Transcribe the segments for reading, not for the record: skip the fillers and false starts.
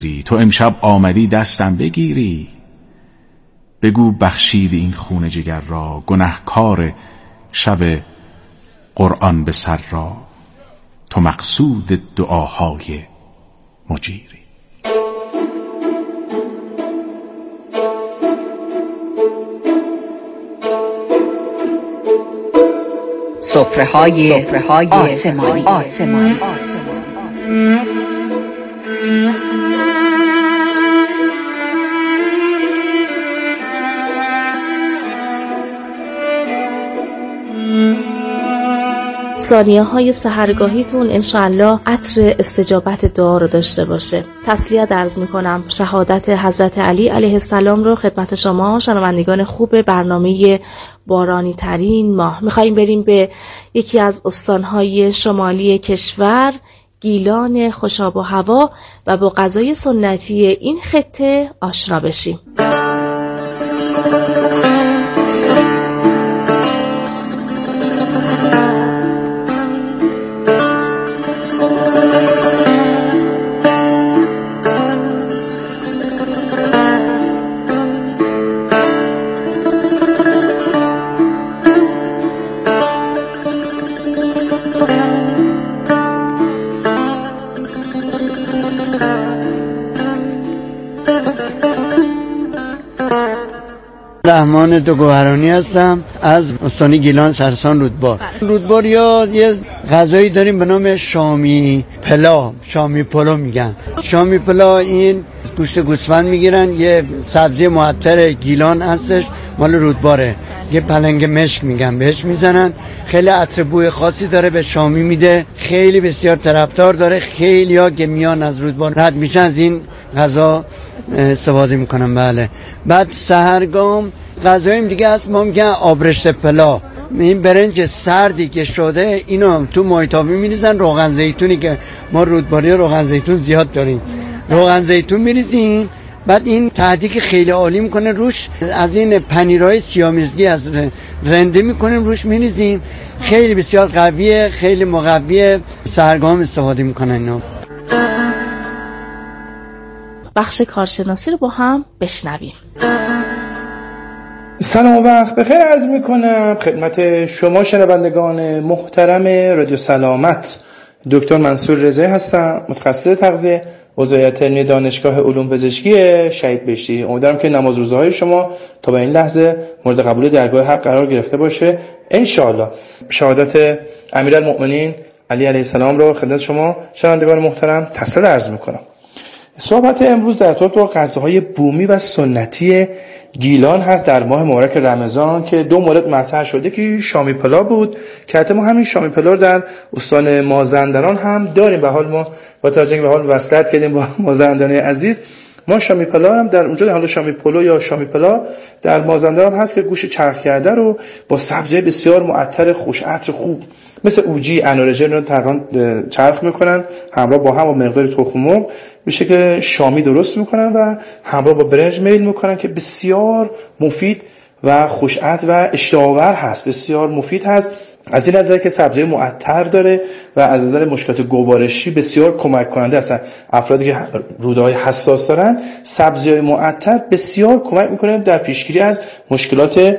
تو امشب آمدی دستم بگیری، بگو بخشید این خون جگر را، گنهکار شب قرآن به سر را، تو مقصود دعاهای مجیری. سفره‌های آسمانی. ثانیه های سحرگاهیتون انشاءالله عطر استجابت دعا رو داشته باشه. تسلیت عرض میکنم شهادت حضرت علی علیه السلام رو خدمت شما شنوندگان خوب برنامه بارانی ترین ماه. میخواییم بریم به یکی از استانهای شمالی کشور، گیلان خوشاب و هوا، و با غذای سنتی این خطه آشنا بشیم. رحمان دوگوهرانی هستم از استان گیلان سرسان رودبار. رودبار یا یه غذایی داریم به نام شامی پلا، شامی پلو میگن. شامی پلا این گوشت گوسفند میگیرن، یه سبزی معطر گیلان هستش، مال رودباره، یه پلنگ مشک میگن بهش میزنن، خیلی عطر بوی خاصی داره، به شامی میده، خیلی بسیار طرفدار داره. خیلی ها که میان از رودبار رد میشن از این غذا استفاده میکنن. بله. بعد سحرگام غذاییم دیگه هست، ما میگن آبرشت پلا، این برنج سردی که شده اینو تو مایتابی میریزن، روغن زیتونی که ما رودباری روغن زیتون زیاد داریم، روغن زیتون میریزیم، بعد این تهدیگ خیلی عالی میکنه روش، از این پنیرهای سیامیزگی از رنده میکنیم روش میریزیم، خیلی بسیار قویه، خیلی مقویه. سحرگام استفاده میکنن اینا. بخش کارشناسی رو با هم بشنویم. سلام و وقت بخیر عرض میکنم خدمت شما شنوندگان محترم رادیو سلامت. دکتر منصور رضایی هستم، متخصص تغذیه، عضو هیئت علمی دانشگاه علوم پزشکی شهید بهشتی. امیدوارم که نماز روزهای شما تا به این لحظه مورد قبول درگاه حق قرار گرفته باشه ان شاء الله. شهادت امیرالمؤمنین علی علیه السلام رو خدمت شما شنوندگان محترم تسلیت عرض میکنم. صحبت امروز در ارتباط با غذاهای بومی و سنتی گیلان هست در ماه مبارک رمضان که دو مورد مطرح شده که شامی پلا بود که حتی ما همین شامی پلا رو در استان مازندران هم داریم. به حال ما با توجه به حال وصلت کردیم با مازندرانی عزیز، ما شامی پلا هم در اونجا، حالا شامی پلو یا شامی پلا در مازندران هست که گوشت چرخ کرده رو با سبزی بسیار معطر خوش عطر خوب مثل اوجی، انارژن رو تقریبا چرخ میکنن، همراه با هم با مقدار تخم مرغ میشه که شامی درست میکنن و همراه با برنج میل میکنن که بسیار مفید و خوش عطر و اشتهاور هست، بسیار مفید هست. از این نظر که سبزی معطر داره و از نظر مشکلات گوارشی بسیار کمک کننده هستن. افرادی که روده‌های حساس دارن، سبزی معطر بسیار کمک میکنه در پیشگیری از مشکلات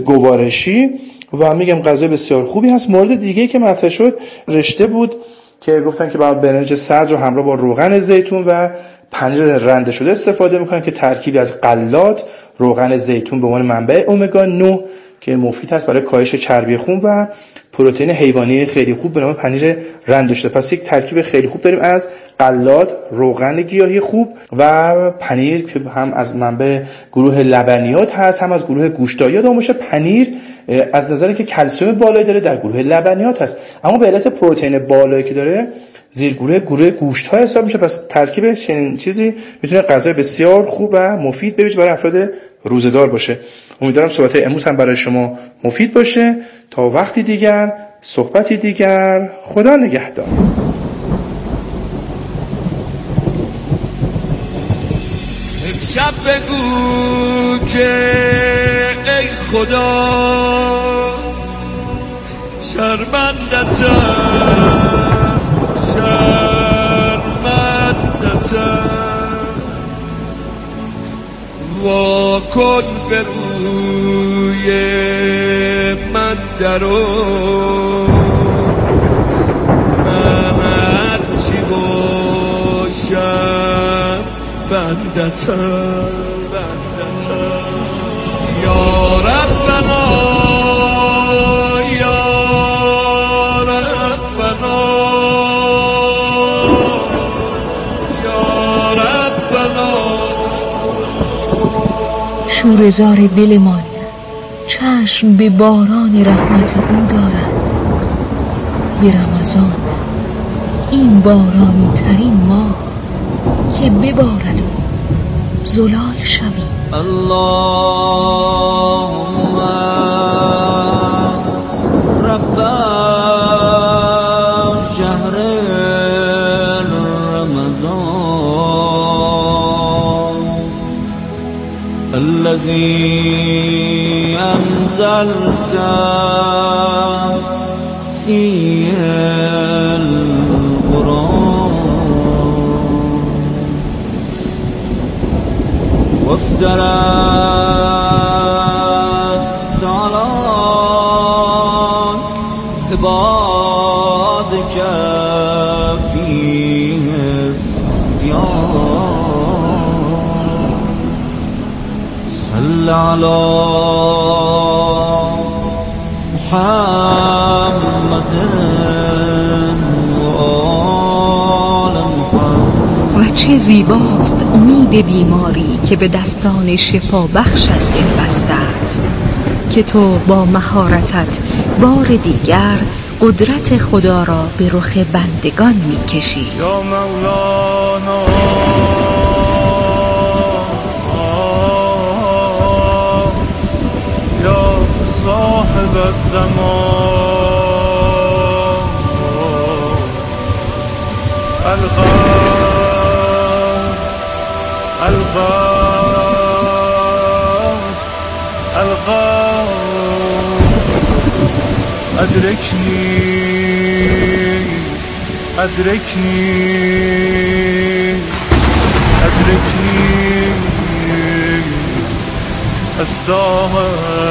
گوارشی و میگم غذای بسیار خوبی هست. مورد دیگه که مطرح شد رشته بود که گفتن که با برنج سرد رو همراه با روغن زیتون و پنیر رنده شده استفاده میکنن که ترکیبی از غلات، روغن زیتون به عنوان منبع امگا 9 که مفید هست برای کاهش چربی خون و پروتئین حیوانی خیلی خوب به نام پنیر رنده شده. پس یک ترکیب خیلی خوب داریم از غلات، روغن گیاهی خوب و پنیر که هم از منبع گروه لبنیات هست هم از گروه گوشت‌ها. یادمون باشه پنیر از نظری که کلسیم بالایی داره در گروه لبنیات هست، اما به علت پروتئین بالایی که داره زیرگروه گوشت‌ها حساب میشه. پس ترکیب چنین چیزی میتونه غذای بسیار خوب و مفید بشه برای افراد روزدار باشه. امیدوارم صحبت امروز هم برای شما مفید باشه. تا وقتی دیگر، صحبتی دیگر، خدا نگهدار. شب بگو که ای خدا شرمندتم کن به روی من درو من هرچی باشم بندتم یا ربنا یا ربنا یا ربنا. شوره‌زار دلمان چشم به باران رحمت او دارد. به رمضان این بارانی ترین ماه که ببارد و زلال شویم. اللهم رب شهر رمضان الذي أنزلت فيه القرآن وافترضت على عبادك فيه الصيام صل على محمد و چه زیباست امید بیماری که به دستان شفا بخشت دل بسته است که تو با مهارتت بار دیگر قدرت خدا را به رخ بندگان می‌کشی. یا مولانا یا صاحب الزمان أدركني الساعة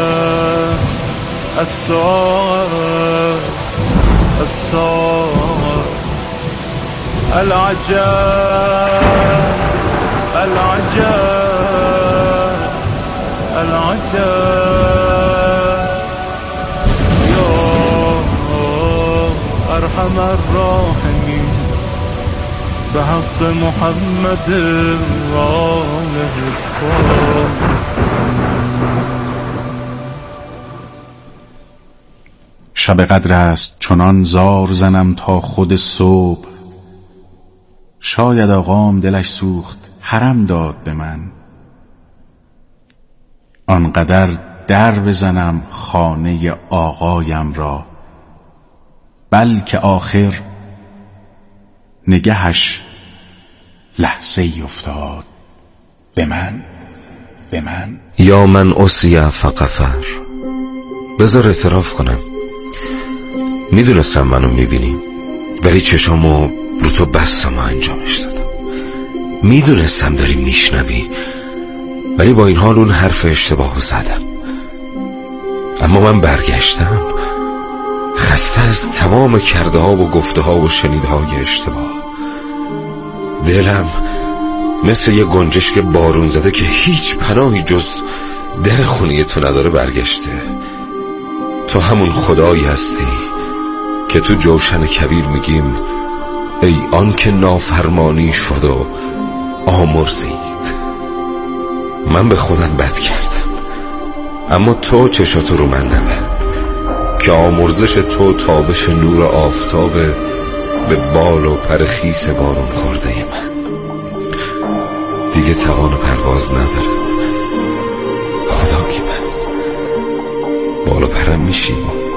العجب يا أرحم الراحمين بحق محمد راه شب قدر است چنان زار زنم تا خود صبح، شاید آقام دلش سوخت حرم داد به من، آنقدر در بزنم خانه آقایم را، بلکه آخر نگهش لحظه ای افتاد به من. یا من اسیع فغفر. بذار اعتراف کنم، میدونستم منو میبینی ولی چشامو رو تو بستم و انجامش دادم. میدونستم داری میشنوی ولی با این حال اون حرف اشتباهو زدم. اما من برگشتم خسته از تمام کرده ها و گفته ها و شنیده های اشتباه. دلم مثل یه گنجشک بارون زده که هیچ پناهی جز در خونه تو نداره برگشته. تو همون خدایی هستی که تو جوشن کبیر میگیم ای آن که نافرمانی شد و آمرزید. من به خودم بد کردم اما تو چشاتو رو من نبند که آمرزش تو تابش نور آفتاب به بال و پر خیس بارون خورده من. دیگه توان پرواز ندارم خدای من، بال و پرم میشی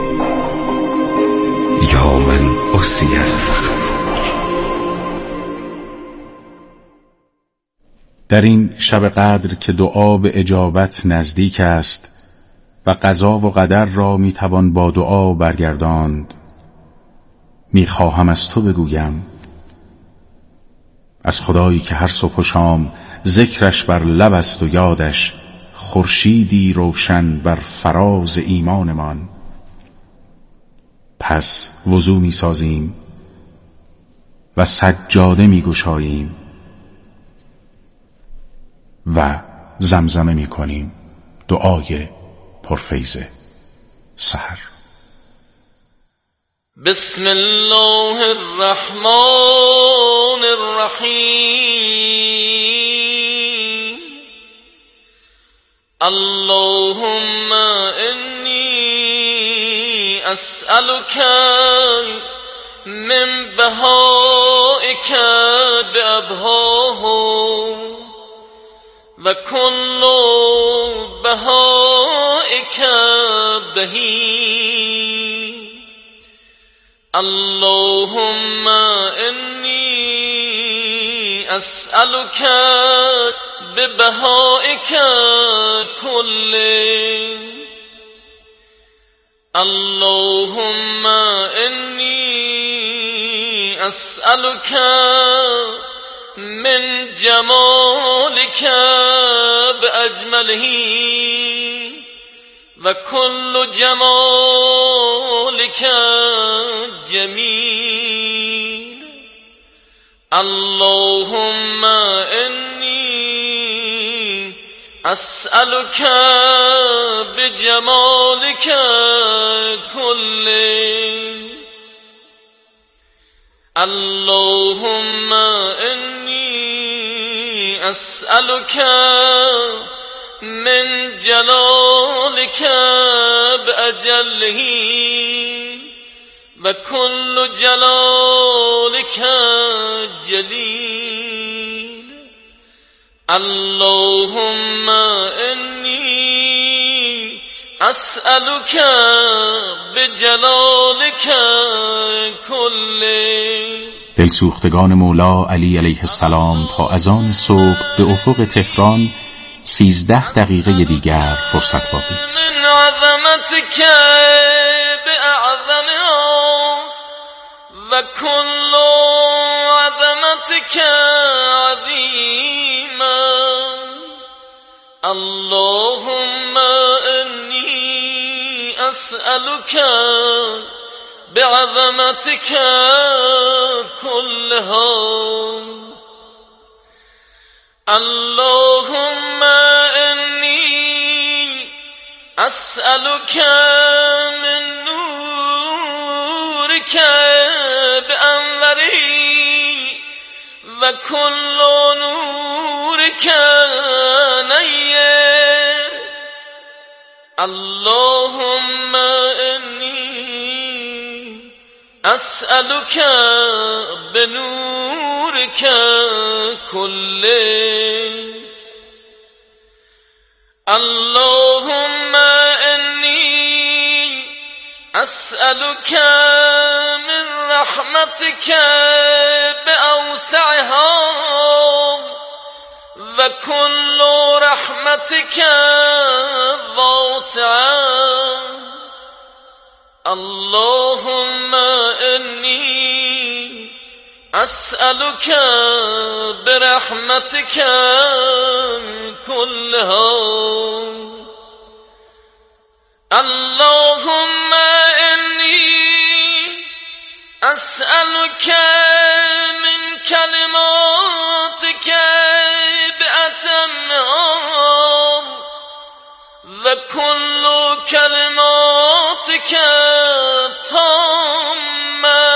یا من اسیع فغفر. در این شب قدر که دعا به اجابت نزدیک است و قضا و قدر را میتوان با دعا برگرداند، میخواهم از تو بگویم، از خدایی که هر صبح و شام ذکرش بر لب است و یادش خورشیدی روشن بر فراز ایمانمان. پس وضو می سازیم و سجاده می گشاییم و زمزمه می کنیم دعای پرفیض سحر. بسم الله الرحمن الرحیم. اللهم انی اسألك من بهائك بأبهاه و کل بهائك بهی. اللهم انی اسألك ببهائك كله. اللهم انی اسألك من جمالك بأجمله و كل جمالك جمیل. اللهم انی اسألك بجمالك كله. اللهم انی اسألك من جلالك بأجله و كل جلالك جلیل. اللهم انی اسألك بجلالك كله. دلسوختگان مولا علی علیه السلام تا اذان صبح به افق تهران 13 دقیقه دیگر فرصت باقی است. من عظمتك بأعظمها و كل عظمتك عظیما. اللهم انی اسألك بعظمتك كلها. اللهم انی اسألك من نورك بأنوره و كل نورك نیر. اللهم انی اسألك بنورك كله. اللهم انی اسألك من رحمتك بأوسعها و كل رحمتك واسعة. اللهم انی اسألك برحمتك كلها. اللهم انی اسألك من كلماتك بأتمها و كل كلماتك تامة.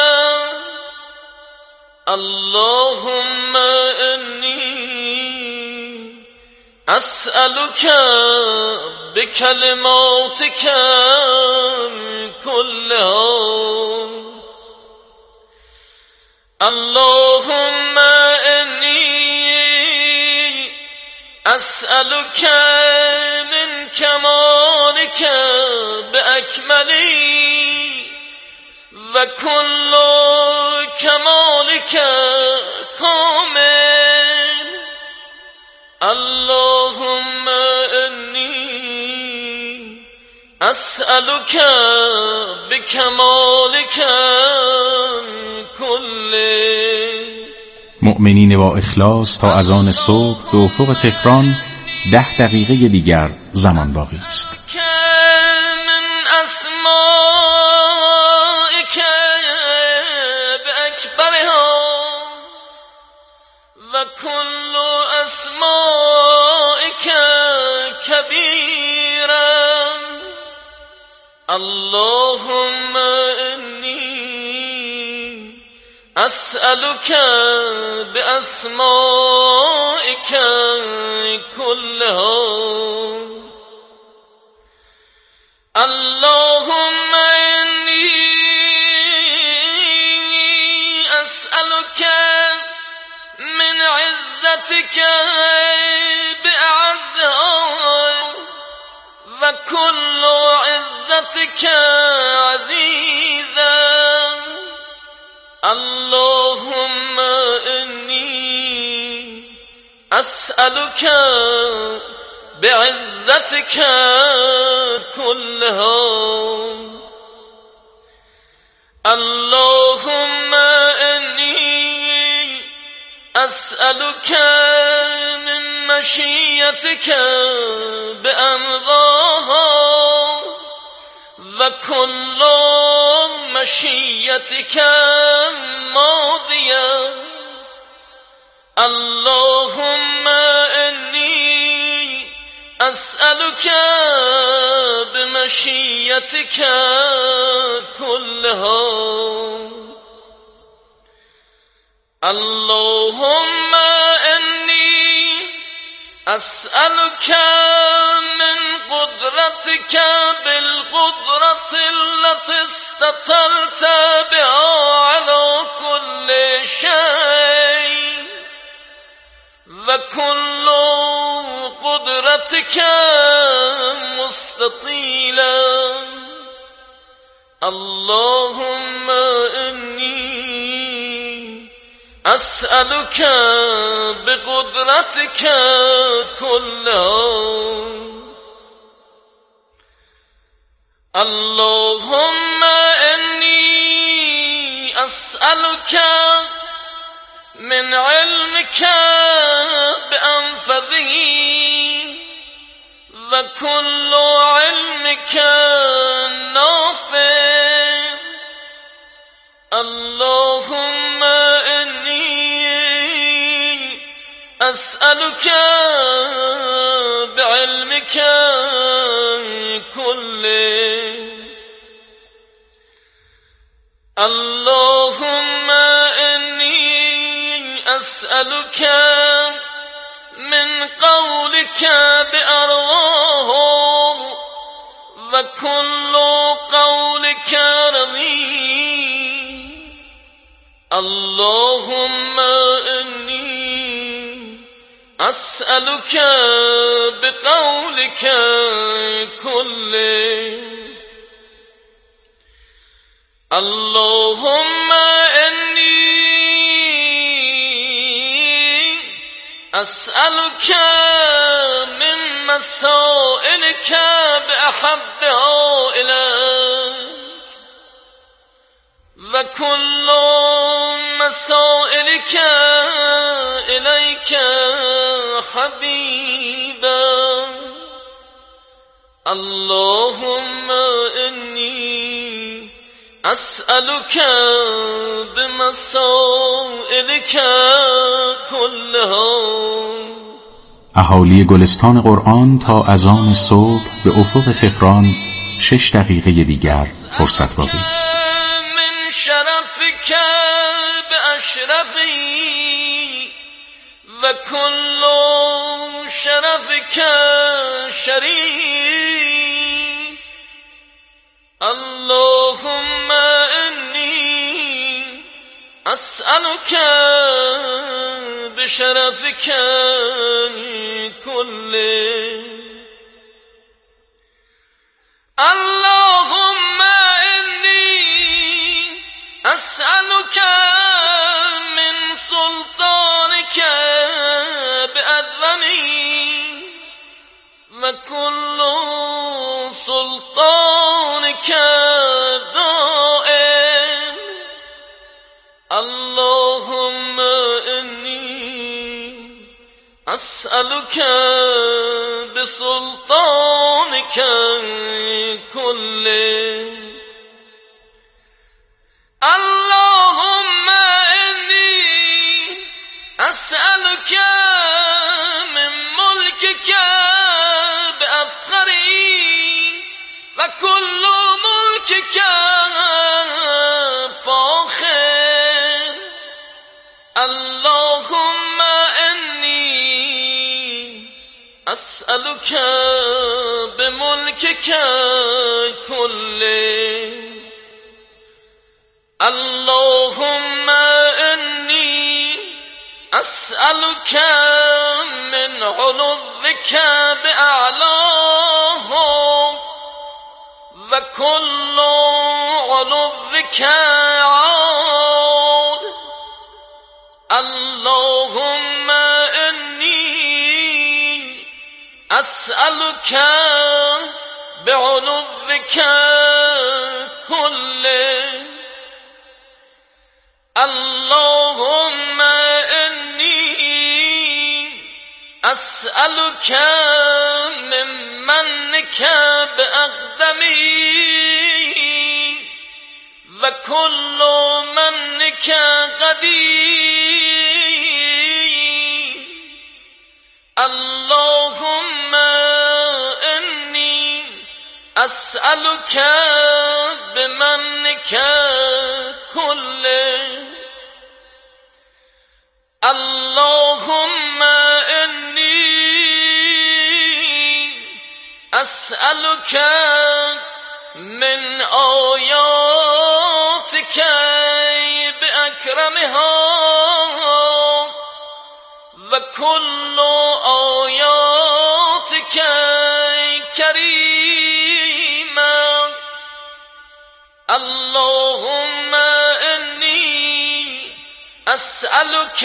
اللهم انی اسألك بكلماتك كلها. اللهم انی اسألك من كمالك بأكمله و كل كمالك كامل. اللهم انی اسألك بكمالك كله. مؤمنین با اخلاص تا اذان صبح به افق تهران 10 دقیقه دیگر زمان باقی است. كل أسمائك كبيرا اللهم إني أسألك بأسمائك كلها اللهم إني أسألك من عزتك بأعزها وكل عزتك عزيزا اللهم إني أسألك بعزتك كلها اللهم إني أسألك من مشيتك بأمضاها وكل مشيتك ماضية اللهم إني أسألك بمشيتك كلها اللهم إني أسألك من قدرتك بالقدرة التي استطرت بها على كل شيء وكل قدرتك مستطيلا اللهم إني أسألك بقدرتك كلها اللهم إني أسألك من علمك بأنفذه وكل علمك نافع اللهم إني أسألك بعلمك كله اللهم إني أسألك من قولك بأرواح وكل قولك رضي اللهم إني أسألك بقولك كله اللهم إني أسألك من مسائلك بأحبها إليك وكل مسائلك إليك حبيبا اللهم إني أسألك بمسائلك كلها اهالی گلستان قرآن تا اذان صبح به افق تهران 6 دقیقه دیگر فرصت باقی است. من شرفك بأشرفي وكل شرفك شريف اللهم إني أسألك بشرفك كله اللهم إني أسألك من سلطانك بأدومي وكل سلطانك دائم اللهم إني أسألك بسلطانك كله اللهم إني أسألك من ملكك بأفخره وكل ملكك فاخر اللهم إني أسألك بملكك كله اللهم إني أسألك من علوك بأعلاه وكل علوك عال اللهم إني أسألك بعلوك كله اللهم إني أسألك من منك بأقدمي وكل منك قدير اللهم إني أسألك بمنك كله اللهم إني أسألك من آياتك بأكرمها وكل آياتك كريما اللهم إني أسألك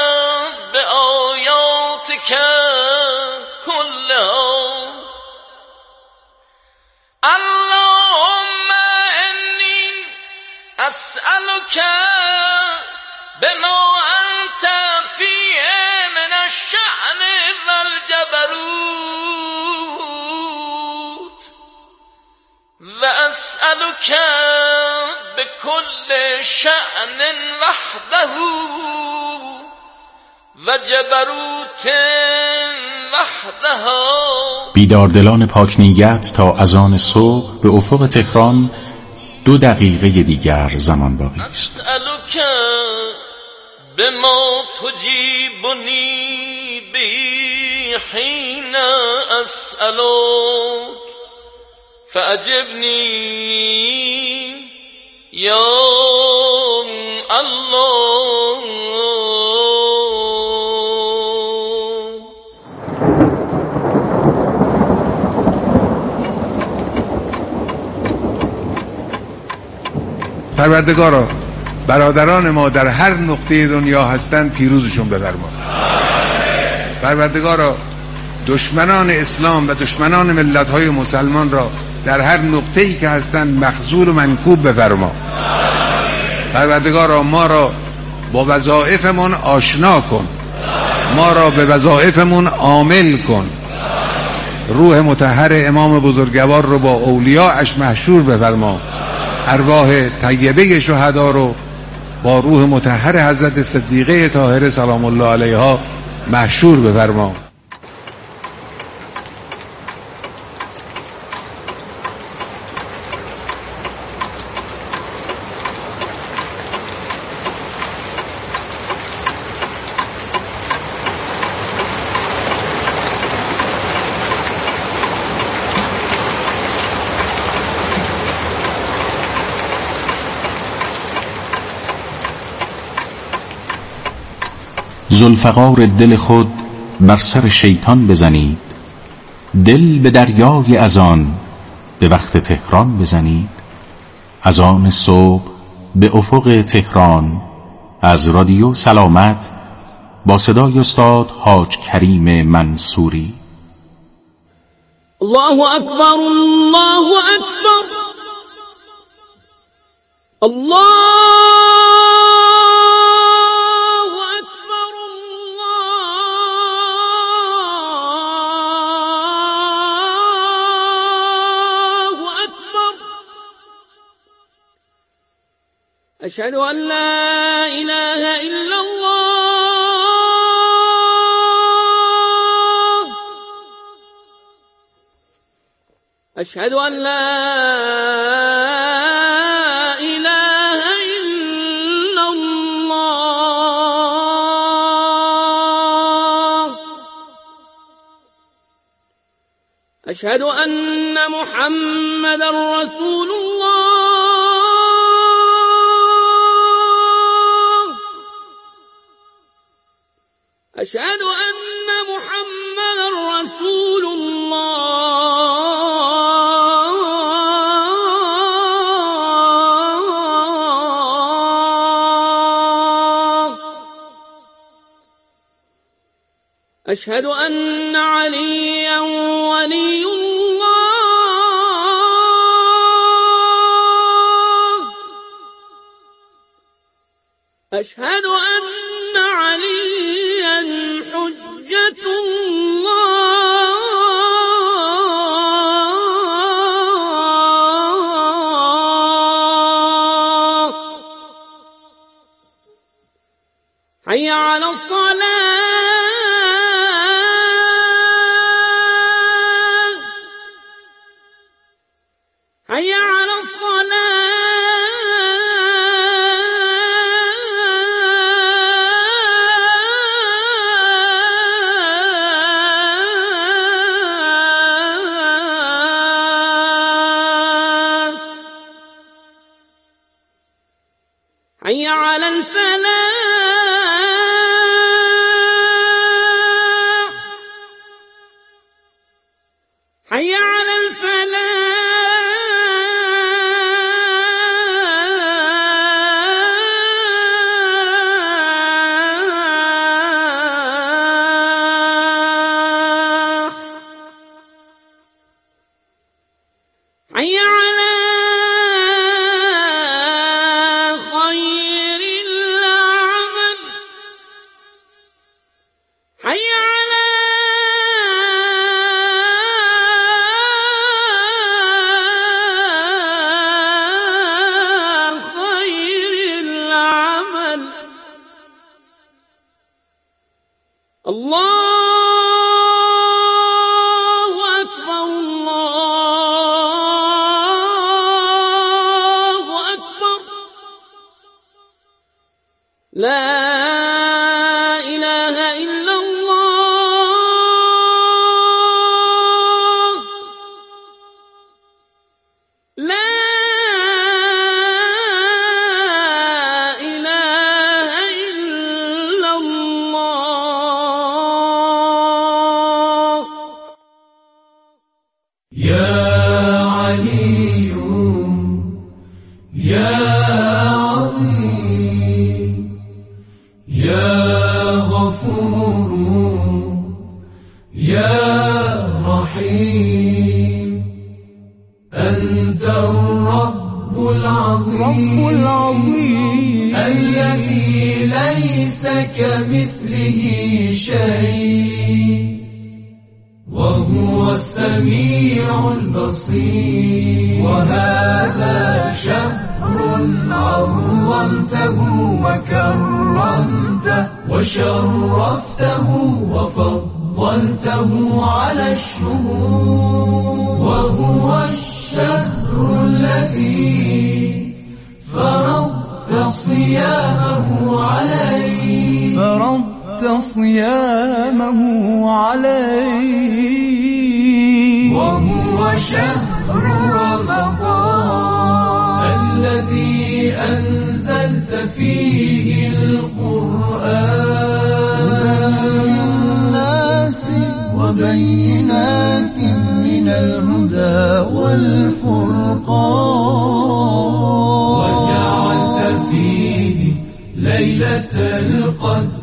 بآياتك كلها اللهم إني أسألك بما أنت فيه من الشأن والجبروت وأسألك بكل شأن وحده وجبروت وحدها. بیداردلان پاک نیت تا اذان صبح به افق تهران 2 دقیقه دیگر زمان باقی است. اسألك بما تجيبني به حين أسألك فأجبني يا الله. پروردگارا برادران ما در هر نقطه دنیا هستند پیروزشون بفرما. پروردگارا دشمنان اسلام و دشمنان ملت‌های مسلمان را در هر نقطه‌ای که هستند مخذول و منکوب بفرما. پروردگارا ما را با وظایفمون آشنا کن، ما را به وظایفمون عامل کن. روح مطهر امام بزرگوار رو با اولیاءش محشور بفرما. ارواح طیبه شهدا رو با روح مطهر حضرت صدیقه طاهره سلام الله علیها محشور بفرما. ذوالفقار دل خود بر سر شیطان بزنید، دل به دریای اذان به وقت تهران بزنید. اذان صبح به افق تهران از رادیو سلامت با صدای استاد حاج کریم منصوری. الله اکبر الله اکبر الله أشهد أن لا إله إلا الله. أشهد أن لا إله إلا الله. أشهد أن محمدا رسول الله. أشهد أن محمدا رسول الله. أشهد أن عليا ولي الله. أشهد أن عليا حجة الله. حي على الصلاة. حي على الصلاة. حي على الفلاح. حي على الفلاح. حي على خير العمل. حي على خير العمل. الله أكبر. الله أكبر. لا إله إلا الله. لا إله إلا الله. يا علي يا عظيم يا غفور يا رحيم أنت الرب العظيم الذي ليس كمثله شيء وهو السميع البصير. وهذا شهر عظمته وكرمته وشرفته وفضلته على الشهور. وهو الشهر الذي فرضت صيامه عليه. صيامه عليه. وهو شهر رمضان الذي أنزلت فيه القرآن للناس وبينات من الهدى والفرقان. وجعلت فيه ليلة القدر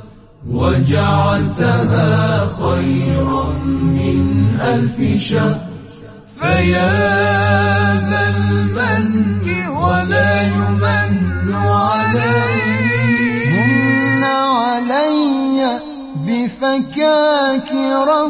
وجعلتها خيرا من 1000 شهر. فيا ذا المن ولا يمن علي من علي بفكاك